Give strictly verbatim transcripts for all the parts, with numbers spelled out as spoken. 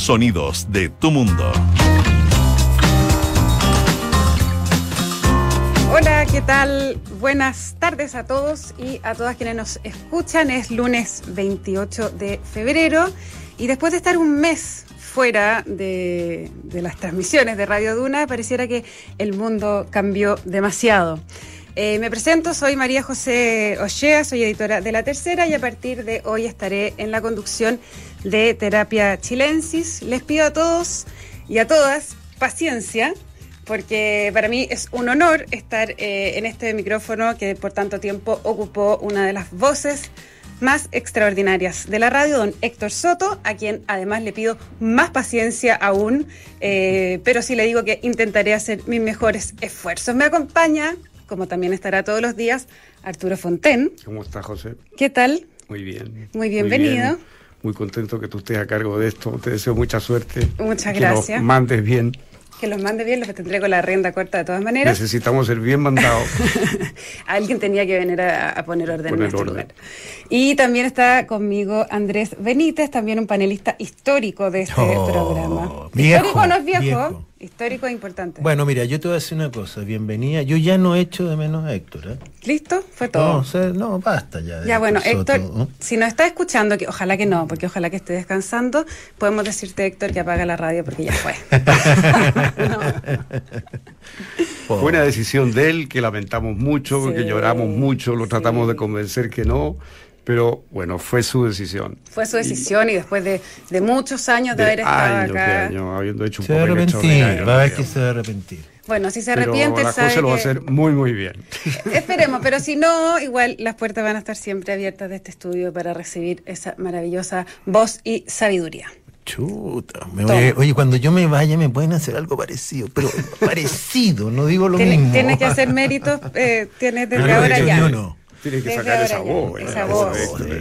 Sonidos de tu mundo. Hola, ¿qué tal? Buenas tardes a todos y a todas quienes nos escuchan. Es lunes veintiocho de febrero y después de estar un mes fuera de, de las transmisiones de Radio Duna, pareciera que el mundo cambió demasiado. Eh, me presento, soy María José Ochea, soy editora de La Tercera y a partir de hoy estaré en la conducción de Terapia Chilensis. Les pido a todos y a todas paciencia, porque para mí es un honor estar eh, en este micrófono que por tanto tiempo ocupó una de las voces más extraordinarias de la radio, don Héctor Soto, a quien además le pido más paciencia aún, eh, pero sí le digo que intentaré hacer mis mejores esfuerzos. Me acompaña, como también estará todos los días, Arturo Fonten. ¿Cómo estás, José? ¿Qué tal? Muy bien. Muy bienvenido. Muy bien. Muy contento que tú estés a cargo de esto. Te deseo mucha suerte. Muchas que gracias. Que los mandes bien. Que los mande bien, los tendré con la rienda corta de todas maneras. Necesitamos ser bien mandados. Alguien tenía que venir a, a poner orden poner en este orden. lugar. Y también está conmigo Andrés Benítez, también un panelista histórico de este oh, programa. Viejo, ¿Histórico no es viejo? viejo. Histórico es importante. Bueno, mira, yo te voy a decir una cosa, bienvenida. Yo ya no echo de menos a Héctor, ¿eh? ¿Listo? Fue todo. No, o sea, no, basta ya. Ya, bueno, Soto, Héctor, ¿no? Si nos está escuchando, que ojalá que no, porque ojalá que esté descansando, podemos decirte, Héctor, que apaga la radio porque ya fue. Fue una decisión de él que lamentamos mucho, porque sí, lloramos mucho, lo tratamos sí. de convencer que no. Pero bueno, fue su decisión. Fue su decisión y, y después de, de muchos años de, de haber estado años, acá. De años, habiendo hecho un se va a arrepentir, va a ver que se va a arrepentir. Bueno, si se arrepiente, pero la sabe cosa lo va a que... hacer muy, muy bien. Esperemos, pero si no, igual las puertas van a estar siempre abiertas de este estudio para recibir esa maravillosa voz y sabiduría. Chuta, me voy, oye, cuando yo me vaya me pueden hacer algo parecido, pero parecido, no digo lo ¿Tiene, mismo. Tiene que hacer méritos, eh, tienes desde no, ahora yo, ya. Yo no. Tienes que sacar esa voz. Esa voz.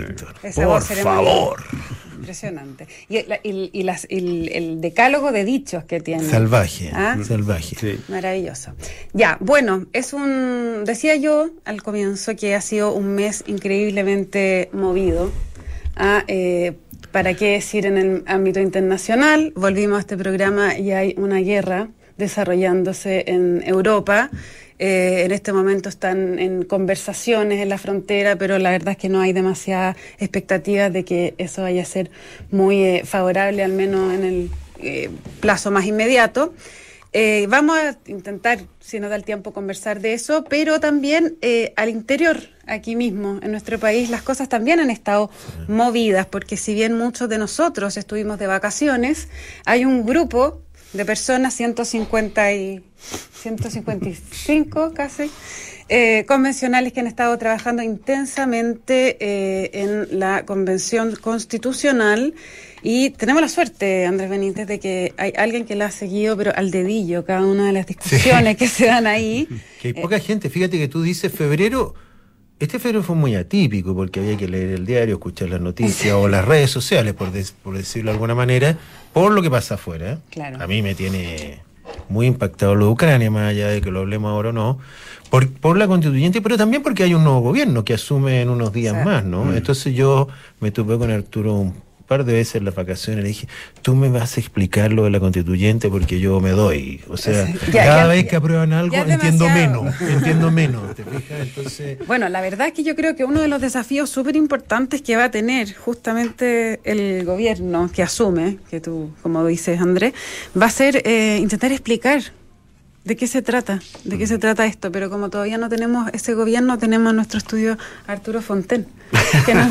Esa Por voz favor. Impresionante. Y, el, y, y las, el, el decálogo de dichos que tiene. Salvaje. ¿Ah? Salvaje. Sí. Maravilloso. Ya, bueno, es un... Decía yo al comienzo que ha sido un mes increíblemente movido. ¿Ah? Eh, ¿Para qué decir en el ámbito internacional? Volvimos a este programa y hay una guerra desarrollándose en Europa. Eh, en este momento están en conversaciones en la frontera, pero la verdad es que no hay demasiadas expectativas de que eso vaya a ser muy eh, favorable, al menos en el eh, plazo más inmediato. Eh, vamos a intentar, si nos da el tiempo, conversar de eso, pero también eh, al interior, aquí mismo, en nuestro país, las cosas también han estado movidas, porque si bien muchos de nosotros estuvimos de vacaciones, hay un grupo de personas, ciento cincuenta y ciento cincuenta y cinco casi, eh, convencionales que han estado trabajando intensamente eh, en la Convención Constitucional y tenemos la suerte, Andrés Benítez, de que hay alguien que la ha seguido, pero al dedillo, cada una de las discusiones sí. que se dan ahí. Que hay poca eh, gente, fíjate que tú dices febrero. Este febrero fue muy atípico porque había que leer el diario, escuchar las noticias o las redes sociales, por, de, por decirlo de alguna manera, por lo que pasa afuera. ¿eh? Claro. A mí me tiene muy impactado lo de Ucrania, más allá de que lo hablemos ahora o no, por, por la constituyente, pero también porque hay un nuevo gobierno que asume en unos días o sea, más, ¿no? Mm. Entonces yo me topé con Arturo un par de veces en las vacaciones, le dije, tú me vas a explicar lo de la constituyente porque yo me doy. O sea, ya, cada ya, vez que aprueban algo entiendo menos, entiendo menos. ¿Te fijas? Entonces... Bueno, la verdad es que yo creo que uno de los desafíos súper importantes que va a tener justamente el gobierno que asume, que tú, como dices, Andrés, va a ser eh, intentar explicar de qué se trata, de qué se trata esto, pero como todavía no tenemos ese gobierno, tenemos en nuestro estudio Arturo Fonten. Que nos,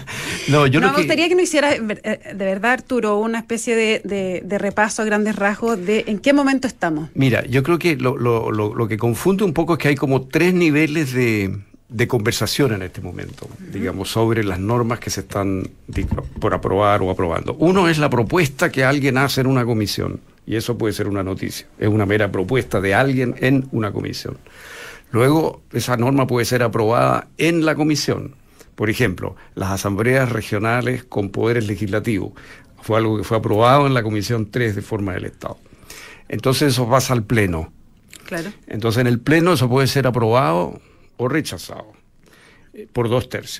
no, yo no, no me gustaría que... que nos hiciera, de verdad, Arturo, una especie de, de, de repaso a grandes rasgos de en qué momento estamos. Mira, yo creo que lo, lo, lo, lo que confunde un poco es que hay como tres niveles de, de conversación en este momento, uh-huh. digamos, sobre las normas que se están por aprobar o aprobando. Uno es la propuesta que alguien hace en una comisión, y eso puede ser una noticia, es una mera propuesta de alguien en una comisión. Luego, esa norma puede ser aprobada en la comisión. Por ejemplo, las asambleas regionales con poderes legislativos. Fue algo que fue aprobado en la Comisión tres de Forma del Estado. Entonces eso pasa al Pleno. Claro. Entonces en el Pleno eso puede ser aprobado o rechazado eh, por dos tercios.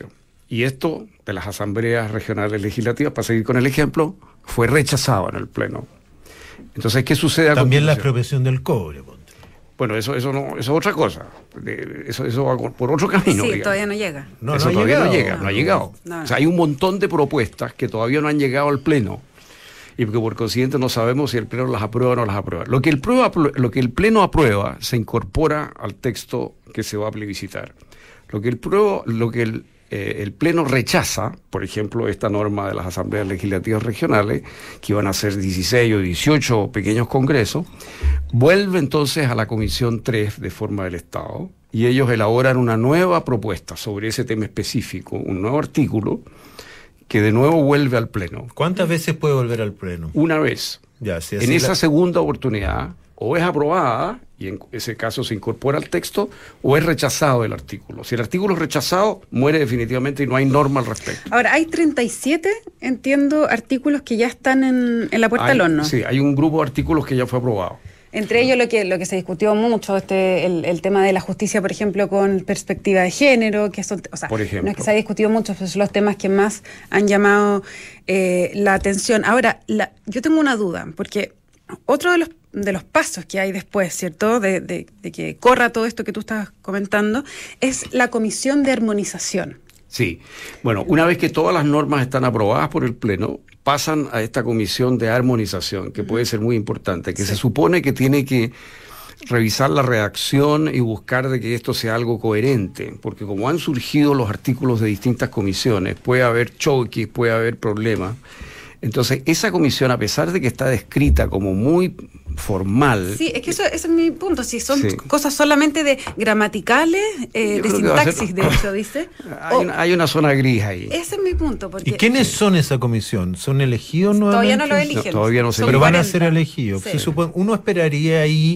Y esto de las asambleas regionales legislativas, para seguir con el ejemplo, fue rechazado en el Pleno. Entonces, ¿qué sucede a También la continuación? expropiación del cobre, ponte. Bueno, eso, eso, no, eso es otra cosa. De- Eso, eso va por otro camino. Sí, digamos. todavía no llega. No, Eso no ha todavía llegado. no llega, no, No. ha llegado. No. O sea, hay un montón de propuestas que todavía no han llegado al Pleno y que por consiguiente no sabemos si el Pleno las aprueba o no las aprueba. Lo que el, prueba, lo que el Pleno aprueba se incorpora al texto que se va a plebiscitar. Lo que el, prueba, lo que el, eh, el Pleno rechaza, por ejemplo, esta norma de las asambleas legislativas regionales, que iban a ser dieciséis o dieciocho pequeños congresos, vuelve entonces a la Comisión tres de Forma del Estado y ellos elaboran una nueva propuesta sobre ese tema específico, un nuevo artículo que de nuevo vuelve al Pleno. ¿Cuántas veces puede volver al Pleno? Una vez. Ya, si En así esa la- segunda oportunidad, o es aprobada, y en ese caso se incorpora al texto, o es rechazado el artículo. Si el artículo es rechazado, muere definitivamente y no hay norma al respecto. Ahora, hay treinta y siete, entiendo, artículos que ya están en, en la puerta Hay- del horno. Sí, hay un grupo de artículos que ya fue aprobado. Entre ellos lo que lo que se discutió mucho, este el, el tema de la justicia, por ejemplo, con perspectiva de género, que son, o sea, Por ejemplo. no es que se ha discutido mucho, pero son los temas que más han llamado eh, la atención. Ahora, la, yo tengo una duda, porque otro de los de los pasos que hay después, ¿cierto?, de, de, de que corra todo esto que tú estás comentando, es la comisión de armonización. Sí. Bueno, una vez que todas las normas están aprobadas por el Pleno, pasan a esta comisión de armonización, que puede ser muy importante, que Sí. se supone que tiene que revisar la redacción y buscar de que esto sea algo coherente, porque como han surgido los artículos de distintas comisiones, puede haber choques, puede haber problemas. Entonces, esa comisión, a pesar de que está descrita como muy formal, Sí, es que eso, ese es mi punto. Si son Sí. cosas solamente de gramaticales, eh, Yo de creo que va a ser- sintaxis, de hecho, ¿dice? hay, O- una, hay una zona gris ahí. ese es mi punto. Porque ¿Y quiénes son esa comisión? ¿Son elegidos Todavía nuevamente? no lo eligen. No, todavía no se Son Pero van a cuarenta. ser elegidos. Sí. Se supone, uno esperaría ahí,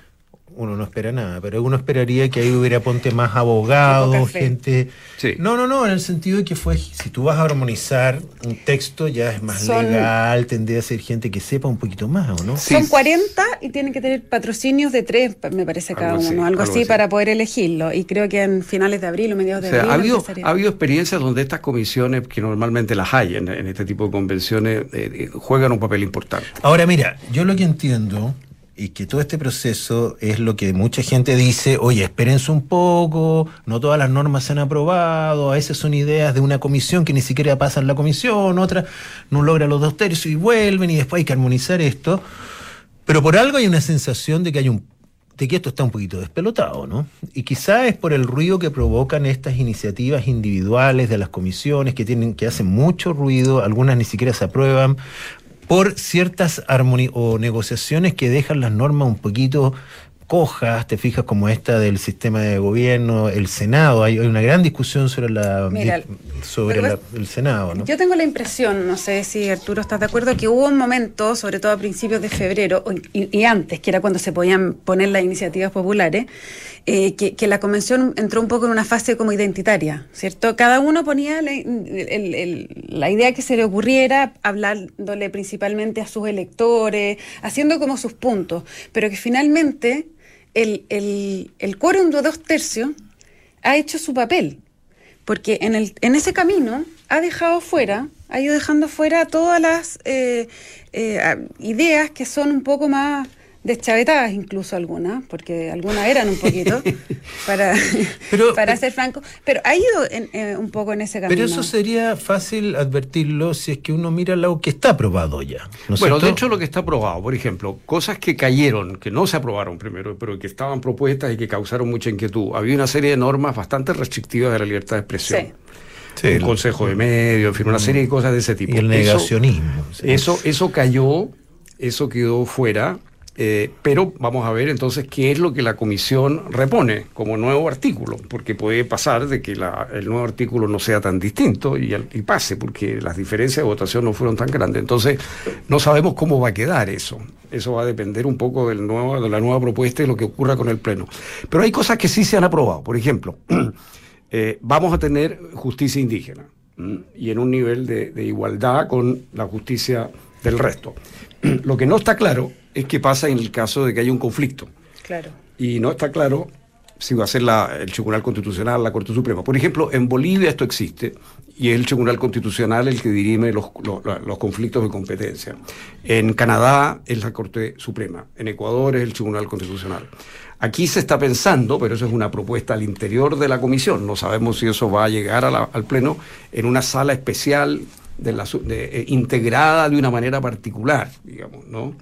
uno no espera nada, pero uno esperaría que ahí hubiera, ponte, más abogados, Tipo café. gente... Sí. No, no, no, en el sentido de que fue, si tú vas a armonizar un texto ya es más Son- legal, tendría a ser gente que sepa un poquito más, ¿o no? Sí. Son cuarenta y tienen que tener patrocinios de tres, me parece, cada Algo uno, así, algo, algo así, así. para poder elegirlo. Y creo que en finales de abril o mediados O de sea, abril. ha habido, empezaría. ha habido experiencias donde estas comisiones, que normalmente las hay en, en este tipo de convenciones, eh, eh, juegan un papel importante. Ahora mira, yo lo que entiendo y que todo este proceso es lo que mucha gente dice, oye, espérense un poco, no todas las normas se han aprobado, a veces son ideas de una comisión que ni siquiera pasan la comisión, otra no logra los dos tercios y vuelven y después hay que armonizar esto, pero por algo hay una sensación de que hay un de que esto está un poquito despelotado, ¿no? Y quizá es por el ruido que provocan estas iniciativas individuales de las comisiones que tienen que hacen mucho ruido, algunas ni siquiera se aprueban, por ciertas armoni- o negociaciones que dejan las normas un poquito cojas, te fijas, como esta del sistema de gobierno, el Senado, hay, hay una gran discusión sobre la Mira, di- sobre pero la- ves, el Senado, ¿no? Yo tengo la impresión, no sé si Arturo estás de acuerdo, que hubo un momento, sobre todo a principios de febrero o- y, y antes, que era cuando se podían poner las iniciativas populares, eh, que, que la convención entró un poco en una fase como identitaria, ¿cierto? Cada uno ponía la, el- el- la idea que se le ocurriera, hablándole principalmente a sus electores, haciendo como sus puntos, pero que finalmente el, el, el quórum de dos tercios ha hecho su papel. Porque en, el, en ese camino ha dejado fuera, ha ido dejando fuera todas las eh, eh, a- ideas que son un poco más deschavetadas, incluso algunas, porque algunas eran un poquito, para, Pero- para ser franco, pero ha ido en, eh, un poco en ese camino. Pero eso sería fácil advertirlo si es que uno mira lo que está aprobado ya, ¿no es Bueno, cierto? de hecho lo que está aprobado, por ejemplo, cosas que cayeron, que no se aprobaron primero, pero que estaban propuestas y que causaron mucha inquietud. Había una serie de normas bastante restrictivas de la libertad de expresión. Sí. Sí, un el- consejo de medios, en fin, una serie de cosas de ese tipo. y el Eso- negacionismo. sí. Eso, eso cayó, eso quedó fuera, eh, pero vamos a ver entonces qué es lo que la comisión repone como nuevo artículo, porque puede pasar de que la- el nuevo artículo no sea tan distinto y, al- y pase, porque las diferencias de votación no fueron tan grandes. Entonces, no sabemos cómo va a quedar eso. Eso va a depender un poco del nuevo, de la nueva propuesta y lo que ocurra con el Pleno. Pero hay cosas que sí se han aprobado. Por ejemplo, eh, vamos a tener justicia indígena, ¿m? Y en un nivel de, de igualdad con la justicia del resto. Lo que no está claro es qué pasa en el caso de que haya un conflicto. Claro. Y no está claro si va a ser la, el Tribunal Constitucional, la Corte Suprema. Por ejemplo, en Bolivia esto existe, y es el Tribunal Constitucional el que dirime los, los, los conflictos de competencia. En Canadá es la Corte Suprema, en Ecuador es el Tribunal Constitucional. Aquí se está pensando, pero eso es una propuesta al interior de la comisión, no sabemos si eso va a llegar a la, al Pleno, en una sala especial de la, de, eh, integrada de una manera particular, digamos, ¿no?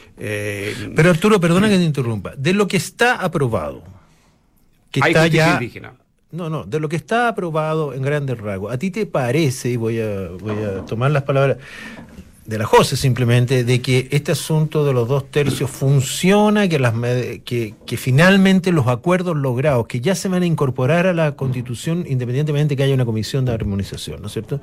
Eh, pero Arturo, perdona que te interrumpa, de lo que está aprobado, que hay está justicia ya... indígena. No, no, de lo que está aprobado en grandes rasgos, ¿a ti te parece, y voy a, voy a tomar las palabras de la José simplemente, de que este asunto de los dos tercios funciona, que, las, que, que finalmente los acuerdos logrados, que ya se van a incorporar a la Constitución independientemente que haya una comisión de armonización, ¿no es cierto?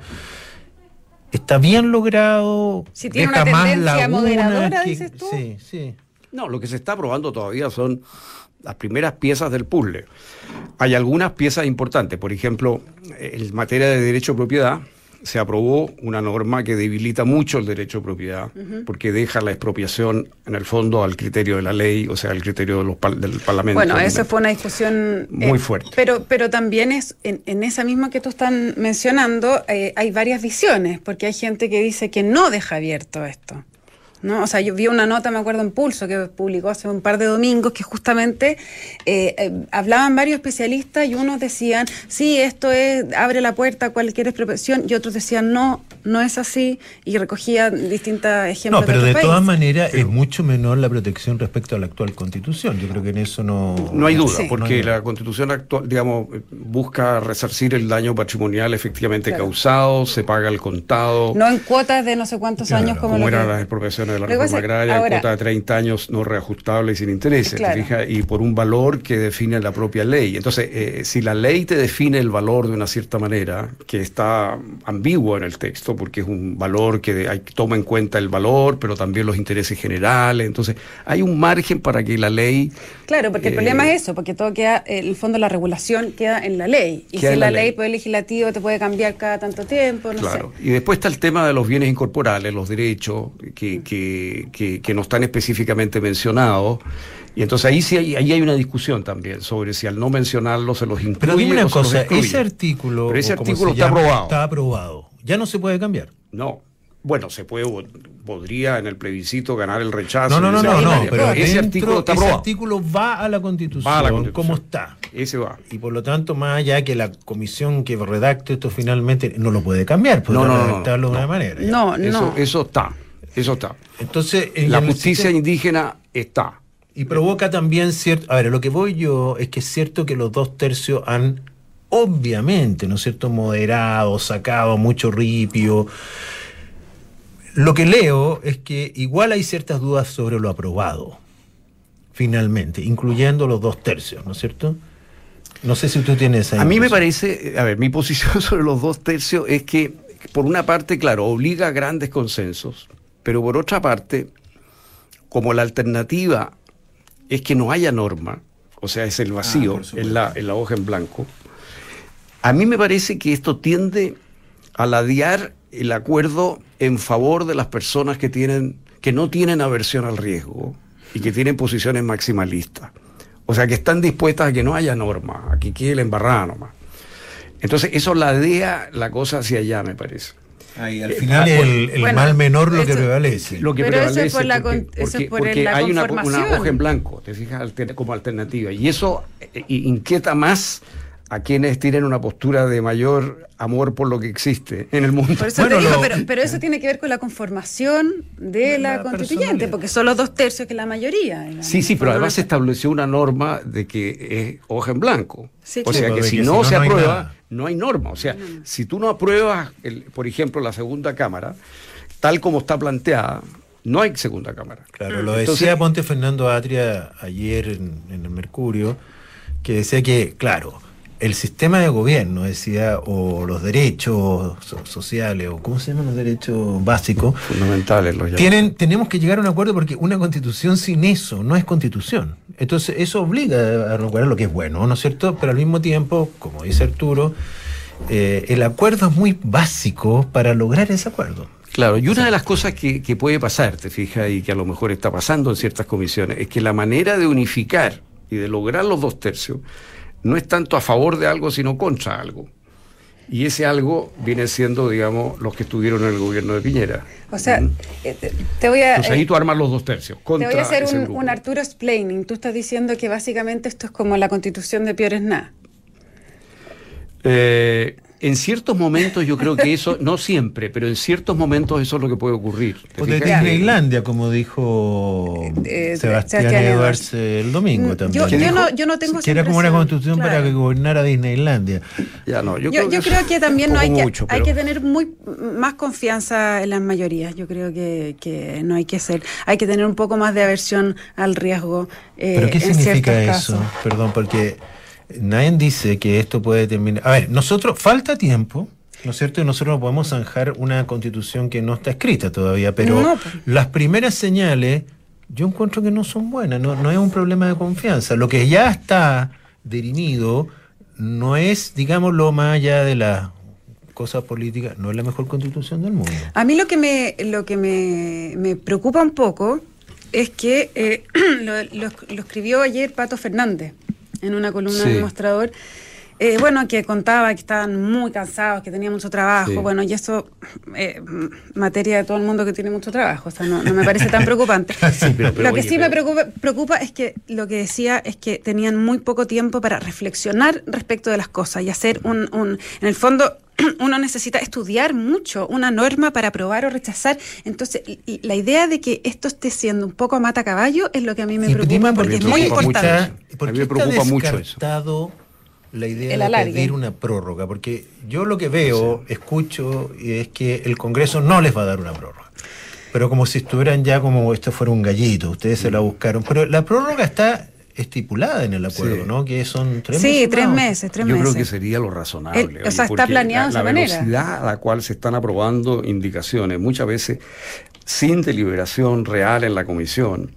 ¿Está bien logrado? Si tiene una tendencia moderadora, que, dices tú. Sí, sí. No, lo que se está aprobando todavía son las primeras piezas del puzzle. Hay algunas piezas importantes, por ejemplo, en materia de derecho de propiedad, se aprobó una norma que debilita mucho el derecho de propiedad, uh-huh. porque deja la expropiación, en el fondo, al criterio de la ley, o sea, al criterio de los pal- del Parlamento. Bueno, eso fue una discusión... muy eh, fuerte. Pero, pero también es, en, en esa misma que tú estás mencionando, eh, hay varias visiones, porque hay gente que dice que no deja abierto esto, ¿no? O sea, yo vi una nota, me acuerdo, en Pulso, que publicó hace un par de domingos, que justamente eh, eh, hablaban varios especialistas y unos decían, sí, esto es abre la puerta a cualquier expropiación, y otros decían, no, no es así, y recogían distintos ejemplos. No, pero de, de país. todas maneras sí. Es mucho menor la protección respecto a la actual Constitución. Yo creo que en eso no... No hay duda, sí. porque no hay... la Constitución actual, digamos, busca resarcir el daño patrimonial efectivamente claro. causado, se paga el contado. No en cuotas de no sé cuántos claro, años como, como eran que... las expropiaciones de la reforma agraria, en cuota de treinta años no reajustables y sin intereses, claro. ¿te fijas? Y por un valor que define la propia ley. Entonces, eh, si la ley te define el valor de una cierta manera, que está ambiguo en el texto, porque es un valor que de, hay, toma en cuenta el valor, pero también los intereses generales, entonces hay un margen para que la ley... Claro, porque eh, el problema es eso, porque todo queda, en el fondo la regulación queda en la ley, y si la, la ley, ley, poder legislativo te puede cambiar cada tanto tiempo, no claro. sé. Y después está el tema de los bienes incorporales, los derechos, que, que, que, que no están específicamente mencionados, y entonces ahí sí hay, ahí hay una discusión también sobre si al no mencionarlo se los incluye. Pero dime una o cosa, ese artículo, Pero ese artículo está llama, aprobado. Está aprobado. ¿Ya no se puede cambiar? No. Bueno, se puede, podría en el plebiscito ganar el rechazo. No, no, no, no, no, pero ese artículo está aprobado. Ese artículo va a la Constitución, va a la Constitución. ¿Cómo está? Ese va. Y por lo tanto, más allá que la comisión que redacte esto finalmente no lo puede cambiar, puede no, no, redactarlo no, no, de no. una manera. ¿ya? No, no. Eso, eso está, eso está. Entonces, en la el justicia sistema... indígena está. Y provoca también cierto... A ver, lo que voy yo es que es cierto que los dos tercios han, obviamente, ¿no es cierto?, moderado, sacado mucho ripio. Lo que leo es que igual hay ciertas dudas sobre lo aprobado, finalmente, incluyendo los dos tercios, ¿no es cierto? No sé si tú tienes esa A mí me impresión. parece, a ver, mi posición sobre los dos tercios es que, por una parte, claro, obliga a grandes consensos, pero por otra parte, como la alternativa es que no haya norma, o sea, es el vacío, ah, en, la, en la hoja en blanco, a mí me parece que esto tiende a ladear el acuerdo en favor de las personas que tienen, que no tienen aversión al riesgo y que tienen posiciones maximalistas. O sea, que están dispuestas a que no haya norma, a que quede la embarrada nomás. Entonces, eso ladea la cosa hacia allá, me parece. Ah, y al final eh, el, el bueno, mal menor lo eso, que prevalece. Lo que pero prevalece eso es por la, porque, eso porque, es por porque la hay una, conformación. una hoja en blanco, te fijas, alter, como alternativa. Y eso eh, inquieta más a quienes tienen una postura de mayor amor por lo que existe en el mundo. Por eso bueno, te digo, lo, pero, pero eso tiene que ver con la conformación de la, la constituyente, porque son los dos tercios que la mayoría. Digamos. Sí, sí, pero además se estableció una norma de que es hoja en blanco. Sí, o sea sí, que si que no, si se no, no aprueba, no hay norma. O sea, no, no. si tú no apruebas, el, por ejemplo, la segunda cámara, tal como está planteada, no hay segunda cámara. Claro, lo Entonces, decía Ponte Fernando Atria ayer en, en el Mercurio, que decía que, claro, el sistema de gobierno, decía, o los derechos so- sociales, o ¿cómo se llaman los derechos básicos? Fundamentales los tienen, tenemos que llegar a un acuerdo porque una constitución sin eso no es constitución. Entonces eso obliga a recuperar lo que es bueno, ¿no es cierto? Pero al mismo tiempo, como dice Arturo, eh, el acuerdo es muy básico para lograr ese acuerdo. Claro, y una de las cosas que, que puede pasar, te fijas, y que a lo mejor está pasando en ciertas comisiones, es que la manera de unificar y de lograr los dos tercios, no es tanto a favor de algo, sino contra algo. Y ese algo viene siendo, digamos, los que estuvieron en el gobierno de Piñera. O sea, ¿Mm? te voy a... Entonces ahí tú armas los dos tercios. Contra te voy a hacer ese un, grupo. un Arturo explaining. Tú estás diciendo que básicamente esto es como la constitución de Piores Nada. Eh, en ciertos momentos yo creo que eso, no siempre, pero en ciertos momentos eso es lo que puede ocurrir. O de Disneylandia, como dijo Eh, Sebastián Sebastián Edwards el domingo también. Yo, yo, no, yo no tengo esa que era como una impresión, constitución claro. para que gobernara Disneylandia. Ya no, yo, Yo, creo, yo que eso creo que también es no hay un que, poco mucho, hay pero- que tener muy más confianza en las mayorías. Yo creo que, que no hay que ser, hay que tener un poco más de aversión al riesgo. Eh, ¿Pero qué en significa ciertos eso? casos. Perdón, porque nadie dice que esto puede terminar. A ver, nosotros, falta tiempo, ¿no es cierto? Y nosotros no podemos zanjar una constitución que no está escrita todavía, pero No, pues. las primeras señales yo encuentro que no son buenas, no, no es un problema de confianza. Lo que ya está dirimido no es, digamos, lo más allá de las cosas políticas, no es la mejor constitución del mundo. A mí lo que me, lo que me, me preocupa un poco es que eh, lo, lo- lo escribió ayer Pato Fernández en una columna Sí. del Mostrador. Eh, bueno, que contaba que estaban muy cansados, que tenían mucho trabajo, Sí. bueno, y eso, eh, materia de todo el mundo que tiene mucho trabajo, o sea, no, no me parece tan preocupante. Sí, pero- pero lo que oye, sí me pero- preocupa, preocupa es que lo que decía es que tenían muy poco tiempo para reflexionar respecto de las cosas y hacer un, un en el fondo, uno necesita estudiar mucho una norma para aprobar o rechazar. Entonces, y- y la idea de que esto esté siendo un poco a mata caballo es lo que a mí me Y preocupa dime, porque me es muy preocupa mucho. importante. Está, ¿por A mí qué me preocupa está mucho eso. descartado la idea El de alargue. pedir una prórroga? Porque yo lo que veo, escucho, y es que el Congreso no les va a dar una prórroga. Pero como si estuvieran ya como esto fuera un gallito, ustedes se la buscaron. Pero la prórroga está estipulada en el acuerdo, Sí. ¿no? Que son tres Sí, meses. tres ¿no? meses, tres Yo meses. creo que sería lo razonable. Eh, o sea, está porque planeado la, de esa la manera. velocidad a la cual se están aprobando indicaciones, muchas veces sin deliberación real en la comisión,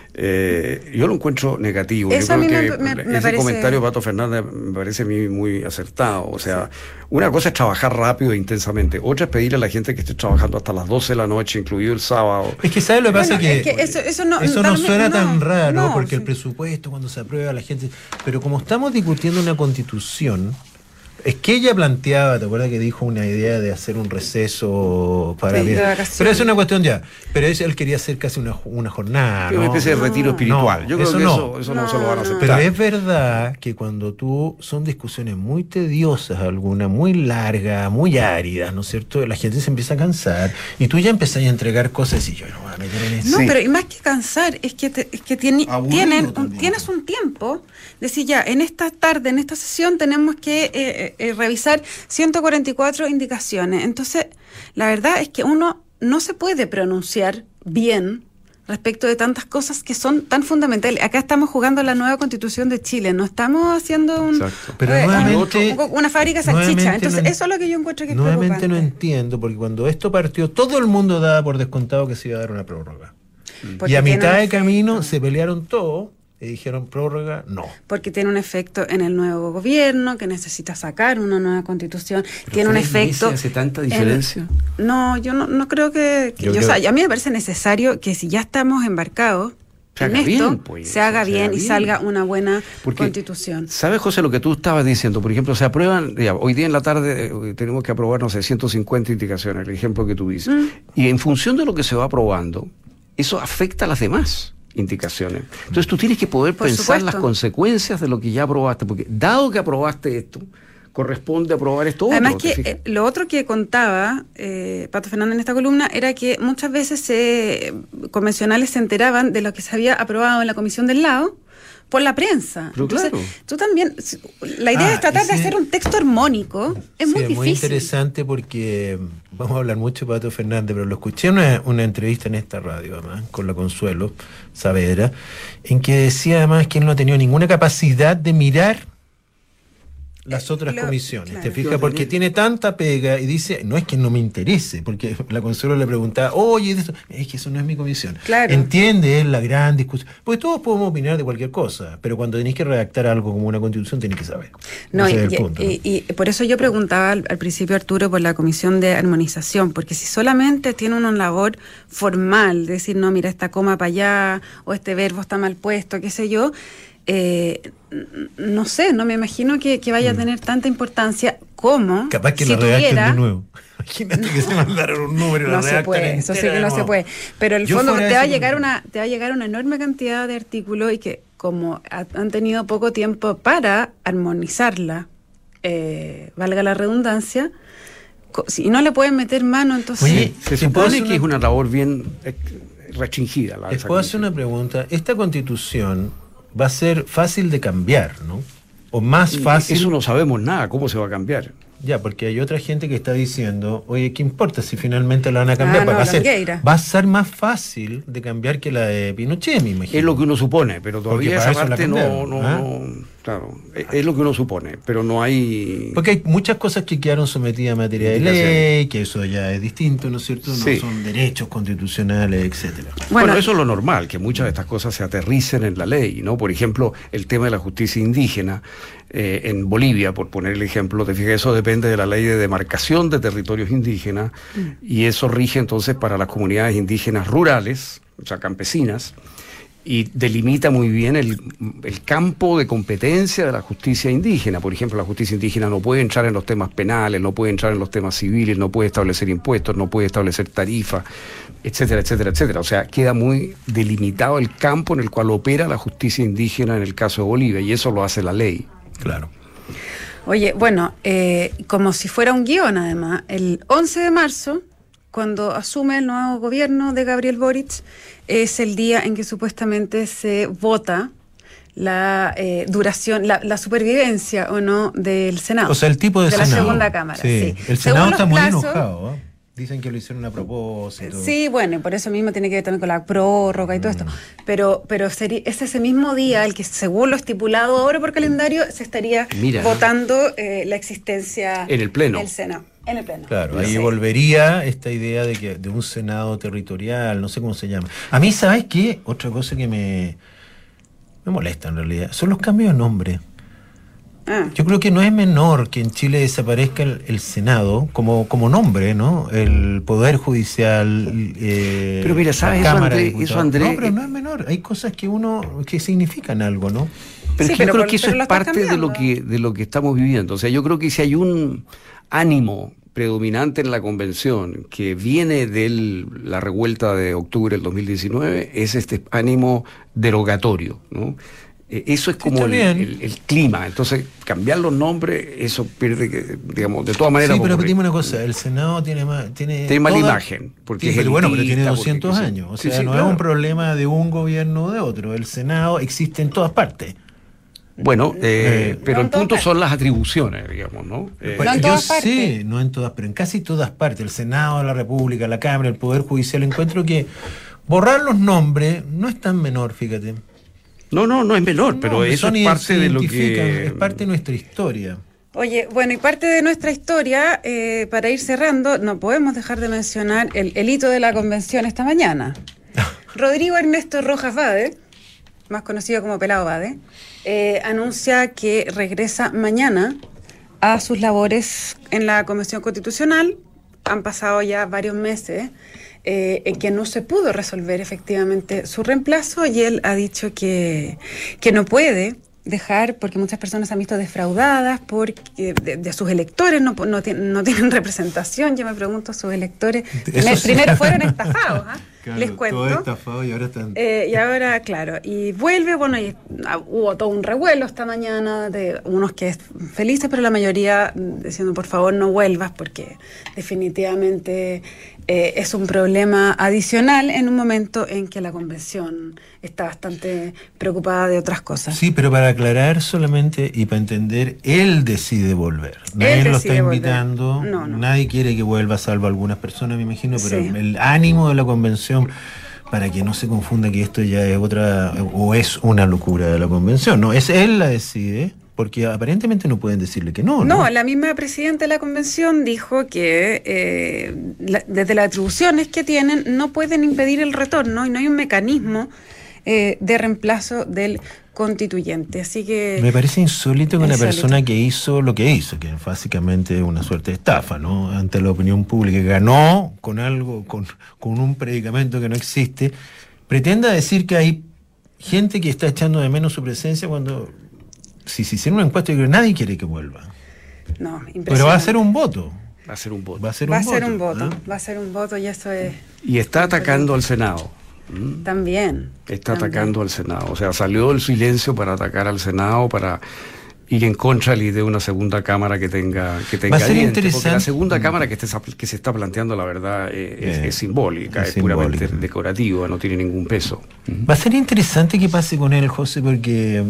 eh, yo lo encuentro negativo. Eso yo a creo mí que me- me- me ese parece- comentario de Pato Fernández me parece a mí muy acertado. O sea, una cosa es trabajar rápido e intensamente, otra es pedirle a la gente que esté trabajando hasta las doce de la noche, incluido el sábado. Es que ¿sabes lo que pasa? Bueno, que, es que eso- eso no- eso no tal vez- suena no, tan raro, no, porque sí. el presupuesto cuando se aprueba la gente... Pero como estamos discutiendo una constitución, es que ella planteaba, ¿te acuerdas que dijo una idea de hacer un receso para... Sí, de bien? vacaciones. Pero es una cuestión ya, pero es- él quería hacer casi una, una jornada, Una ¿no? especie de retiro espiritual. No, Yo creo eso que no. eso, eso no, No, se lo van a no. aceptar. Pero es verdad que cuando tú son discusiones muy tediosas, algunas muy largas, muy áridas, ¿no es cierto? La gente se empieza a cansar y tú ya empezás a entregar cosas y yo no voy a meter en eso. No, Sí. pero y más que cansar, es que, te- es que tiene, Aburrido tienen, un- también. tienes un tiempo, decir ya, en esta tarde, en esta sesión tenemos que eh, eh, eh, revisar ciento cuarenta y cuatro indicaciones. Entonces, la verdad es que uno no se puede pronunciar bien respecto de tantas cosas que son tan fundamentales. Acá estamos jugando la nueva Constitución de Chile, no estamos haciendo un, Exacto. Pero eh, nuevamente- un- una fábrica de salchicha. nuevamente Entonces, no en- eso es lo que yo encuentro que es Nuevamente no preocupante. entiendo, porque cuando esto partió, todo el mundo daba por descontado que se iba a dar una prórroga. Porque y a tiene mitad un de efecto. camino se pelearon todos y dijeron prórroga, no. Porque tiene un efecto en el nuevo gobierno, que necesita sacar una nueva constitución, tiene un tres efecto... meses hace tanta en- diferencia? no, yo no, no creo que... que Yo yo, creo- o sea, a mí me parece necesario que si ya estamos embarcados Se en haga esto, bien, pues, se haga se bien haga y bien. salga una buena Porque, constitución. ¿sabes, José, lo que tú estabas diciendo? Por ejemplo, se aprueban, ya, hoy día en la tarde eh, tenemos que aprobar, no sé, ciento cincuenta indicaciones, el ejemplo que tú dices. Mm. Y en función de lo que se va aprobando, eso afecta a las demás indicaciones. Entonces tú tienes que poder Por pensar supuesto. las consecuencias de lo que ya aprobaste, porque dado que aprobaste esto, corresponde aprobar esto otro. Además ¿te que fijas? eh, lo otro que contaba eh, Pato Fernández en esta columna era que muchas veces se, convencionales se enteraban de lo que se había aprobado en la comisión del lado por la prensa. Pero Entonces, claro. tú también, si- la idea Ah, es tratar de ese- hacer un texto armónico, es Sí, muy difícil. muy interesante porque vamos a hablar mucho de Pato Fernández, pero lo escuché en una, una entrevista en esta radio, además, con la Consuelo Saavedra, en que decía además que él no ha tenido ninguna capacidad de mirar las Eh, otras lo- comisiones, claro. ¿te fijas? Porque tiene tanta pega y dice, no es que no me interese, porque la Consuelo le preguntaba, oye, eso- es que eso no es mi comisión. Claro. Entiende él la gran discusión, porque todos podemos opinar de cualquier cosa, pero cuando tenéis que redactar algo como una constitución, tenéis que saber. No, Ese y, es el y- punto, ¿no? y- y por eso yo preguntaba al, al principio, Arturo, por la comisión de armonización, porque si solamente tiene una labor formal, decir, no, mira, esta coma para allá, o este verbo está mal puesto, qué sé yo, eh, no sé, no me imagino que, que vaya a tener tanta importancia como capaz que si lo redacten tuviera, de nuevo. Imagínate que se mandaron un número y lo no se redactan puede, eso sí entera que de no se nuevo. puede. Pero en el Yo fondo fuera te va a ese llegar número. una, te va a llegar una enorme cantidad de artículos y que como ha- han tenido poco tiempo para armonizarla, eh, valga la redundancia, co- si no le pueden meter mano, entonces Oye, Se ¿te puedo supone hacer que es una- una labor bien eh, restringida. La, Les esa puedo hacer comisión. una pregunta. Esta constitución va a ser fácil de cambiar, ¿no? O más fácil. Eso no sabemos nada, cómo se va a cambiar. Ya, porque hay otra gente que está diciendo, oye, ¿qué importa si finalmente la van a cambiar? Ah, no, va, a ser, Longueira. va a ser más fácil de cambiar que la de Pinochet, me imagino. Es lo que uno supone, pero todavía para esa eso la parte no, cambiaron, no, ¿ah? no- claro, es, es lo que uno supone, pero no hay... Porque hay muchas cosas que quedaron sometidas a materia de ley, que eso ya es distinto, ¿no es cierto? No Sí. son derechos constitucionales, etcétera. Bueno, Bueno, eso es lo normal, que muchas de estas cosas se aterricen en la ley, ¿no? Por ejemplo, el tema de la justicia indígena eh, en Bolivia, por poner el ejemplo, te fijas, eso depende de la ley de demarcación de territorios indígenas y eso rige entonces para las comunidades indígenas rurales, o sea, campesinas, y delimita muy bien el, el campo de competencia de la justicia indígena. Por ejemplo, la justicia indígena no puede entrar en los temas penales, no puede entrar en los temas civiles, no puede establecer impuestos, no puede establecer tarifas, etcétera, etcétera, etcétera. O sea, queda muy delimitado el campo en el cual opera la justicia indígena en el caso de Bolivia, y eso lo hace la ley. Claro. oye, bueno, eh, como si fuera un guión además, el once de marzo, cuando asume el nuevo gobierno de Gabriel Boric, es el día en que supuestamente se vota la eh, duración, la, la supervivencia o no del Senado. O sea, el tipo de, de la Senado. segunda Cámara. Sí. Sí. El Según Senado los está muy plazos, enojado, ¿eh? Dicen que lo hicieron a propósito. Sí, bueno, y por eso mismo tiene que ver también con la prórroga y todo esto. Pero, pero sería, es ese mismo día el que, según lo estipulado ahora por calendario, se estaría Mira. votando eh, la existencia En el Pleno. del Senado. En el Pleno. Claro, ahí Sí. volvería esta idea de que de un Senado territorial, no sé cómo se llama. A mí, ¿sabes qué? Otra cosa que me, me molesta en realidad son los cambios de nombre. Ah. Yo creo que no es menor que en Chile desaparezca el, el Senado como, como nombre, ¿no? El Poder Judicial, eh, Pero mira, ¿sabes la eso, Cámara de André? Diputados. Eso, André, No, pero eh, no es menor. Hay cosas que uno que significan algo, ¿no? Pero Sí, es que pero yo creo por- que eso pero lo es estás parte de lo cambiando. que de lo que estamos viviendo. O sea, yo creo que si hay un ánimo predominante en la convención que viene de la revuelta de octubre del dos mil diecinueve, es este ánimo derogatorio, ¿no? Eh, Eso es como está el, bien. el- el clima. Entonces, cambiar los nombres, eso pierde, que, digamos, de todas maneras. Sí, pero ocurre. dime una cosa, el Senado tiene más, tiene, Tiene mala toda- imagen, porque Sí, es pero bueno, pero tiene elitista, doscientos porque- años, o sí, sea, sí, no claro. es un problema de un gobierno o de otro. El Senado existe en todas partes. Bueno, eh, Eh, pero no en el todas punto partes. son las atribuciones, digamos, ¿no? Eh, No en Yo todas sé, partes. no en todas, pero en casi todas partes. El Senado, la República, la Cámara, el Poder Judicial, encuentro que borrar los nombres no es tan menor, fíjate. no, no, no es menor, No, pero eso son es y parte se de lo identifican, que... es parte de nuestra historia. Oye, bueno, y parte de nuestra historia, eh, para ir cerrando, no podemos dejar de mencionar el, el hito de la convención esta mañana. Rodrigo Ernesto Rojas Bade, más conocido como Pelao Bade, eh, anuncia que regresa mañana a sus labores en la Convención Constitucional. Han pasado ya varios meses eh, en que no se pudo resolver efectivamente su reemplazo y él ha dicho que, que no puede dejar, porque muchas personas se han visto defraudadas porque de, de sus electores, no, no, tienen, no tienen representación. Yo me pregunto, sus electores Eso primer- sí. primero fueron estafados, ¿ah? Les cuento. Todo estafado y ahora están... Eh, y ahora, claro, y vuelve, bueno, y ah, hubo todo un revuelo esta mañana de unos que es felices, pero la mayoría diciendo, por favor, no vuelvas, porque definitivamente eh, es un problema adicional en un momento en que la convención está bastante preocupada de otras cosas. Sí, pero para aclarar solamente y para entender, él decide volver. Nadie lo está decide volver. invitando, No, no. nadie quiere que vuelva, salvo algunas personas, me imagino, pero Sí. el ánimo de la convención, para que no se confunda que esto ya es otra, o es una locura de la convención, no, es él la decide, porque aparentemente no pueden decirle que no, ¿no? No, la misma presidenta de la convención dijo que eh, la- desde las atribuciones que tienen no pueden impedir el retorno y no hay un mecanismo eh, de reemplazo del constituyente. Así que Me parece insólito que una Insólito. persona que hizo lo que hizo, que es básicamente una suerte de estafa, ¿no? Ante la opinión pública, que ganó con algo, con, con un predicamento que no existe, pretenda decir que hay gente que está echando de menos su presencia cuando, si se hiciera una encuesta, yo creo que nadie quiere que vuelva. No, impresionante. Pero va a ser un voto. Va a ser un voto. Va a ser Va un a ser voto, un voto, ¿no? va a ser un voto y eso es... Y está atacando al Senado. ¿Mm? También. Está también. atacando al Senado. O sea, salió del silencio para atacar al Senado, para ir en contra de la idea de una segunda cámara que tenga que tenga Va a ser dientes, interesante. porque la segunda cámara que, esté- que se está planteando, la verdad, eh, es, Eh, es simbólica, es es, puramente simbólica. decorativa, no tiene ningún peso. Va a ser interesante qué pase con él, José, porque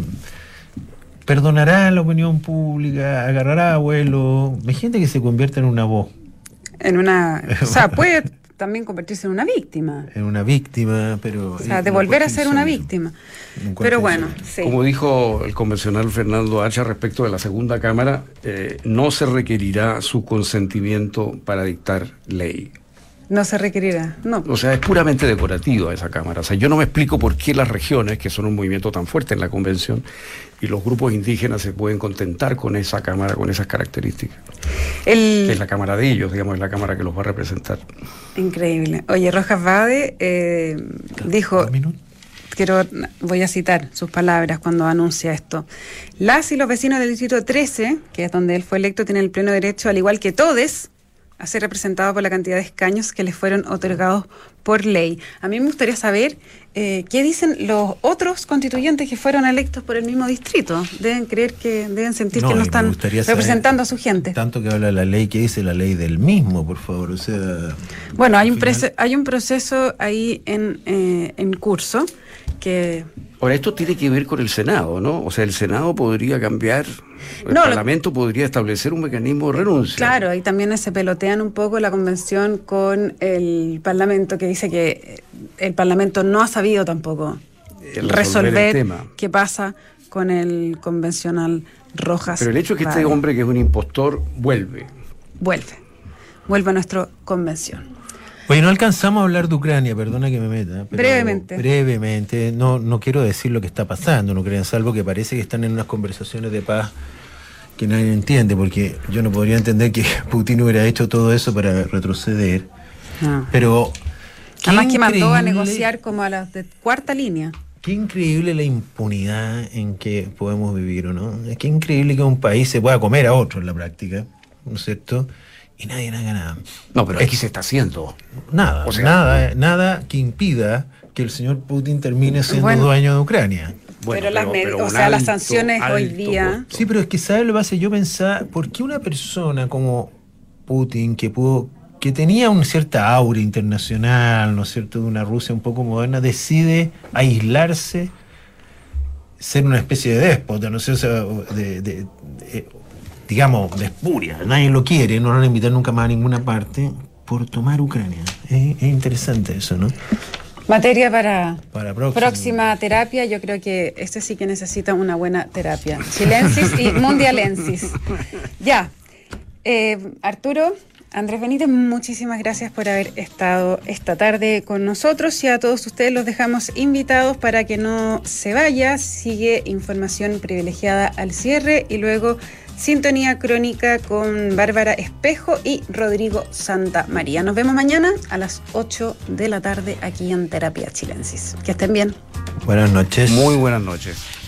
perdonará la opinión pública, agarrará a vuelo. Hay gente que se convierte en una voz, En una... O sea, puede también convertirse en una víctima. en una víctima, pero... O sea, eh, de no volver a cualquier ser una sueño. víctima. No cualquier Pero bueno, sueño. sí. Como dijo el convencional Fernando Hacha respecto de la segunda cámara, eh, no se requerirá su consentimiento para dictar ley. No se requerirá. No. O sea, es puramente decorativa esa cámara. O sea, yo no me explico por qué las regiones, que son un movimiento tan fuerte en la convención, y los grupos indígenas se pueden contentar con esa cámara, con esas características. El... Que es la cámara de ellos, digamos, es la cámara que los va a representar. Increíble. Oye, Rojas Bade eh, dijo... ¿Un minuto? Quiero, voy a citar sus palabras cuando anuncia esto. Las y los vecinos del distrito trece, que es donde él fue electo, tienen el pleno derecho, al igual que todes, a ser representados por la cantidad de escaños que les fueron otorgados por ley. A mí me gustaría saber eh, qué dicen los otros constituyentes que fueron electos por el mismo distrito. Deben creer que, deben sentir No, que no y me están gustaría saber representando a su gente. Tanto que habla la ley, que dice la ley del mismo, por favor, o sea... Bueno, hay al un, final- prese- hay un proceso ahí en, eh, en curso que... Ahora, esto tiene que ver con el Senado, ¿no? O sea, el Senado podría cambiar, el No, lo- Parlamento podría establecer un mecanismo de renuncia. Claro, ahí también se pelotean un poco la convención con el Parlamento, que dice que el Parlamento no ha sabido tampoco El resolver resolver el tema. qué pasa con el convencional Rojas. Pero el hecho es que este Bade. hombre, que es un impostor, vuelve. Vuelve, vuelve a nuestra convención. Oye, no alcanzamos a hablar de Ucrania, perdona que me meta. pero Brevemente. Brevemente. No, no quiero decir lo que está pasando en Ucrania, salvo que parece que están en unas conversaciones de paz que nadie entiende, porque yo no podría entender que Putin hubiera hecho todo eso para retroceder. No. Pero... qué Además que mandó a increíble- negociar como a las de cuarta línea. Qué increíble la impunidad en que podemos vivir, ¿o no? Es que increíble que un país se pueda comer a otro en la práctica, ¿no es cierto? Y nadie haga nada. No, pero aquí se está haciendo. Nada, O sea, nada, nada que impida que el señor Putin termine siendo Bueno. dueño de Ucrania. Pero las med- o un sea, las alto, sanciones hoy alto día- costo. Sí, pero es que, ¿sabes lo que pasa? Yo pensaba, ¿por qué una persona como Putin, que pudo, que tenía una cierta aura internacional, ¿no es cierto?, de una Rusia un poco moderna, decide aislarse, ser una especie de déspota, no sé, o sea, de, de- de- digamos, de espuria, nadie lo quiere, no lo van a invitar nunca más a ninguna parte, por tomar Ucrania. Es, es interesante eso, ¿no? Materia para, Para próximo. próxima terapia. Yo creo que este sí que necesita una buena terapia. Chilensis y mundialensis. Ya. Eh, Arturo, Andrés Benítez, muchísimas gracias por haber estado esta tarde con nosotros, y a todos ustedes los dejamos invitados para que no se vaya. Sigue información privilegiada al cierre y luego sintonía crónica con Bárbara Espejo y Rodrigo Santa María. Nos vemos mañana a las ocho de la tarde aquí en Terapia Chilensis. Que estén bien. Buenas noches. Muy buenas noches.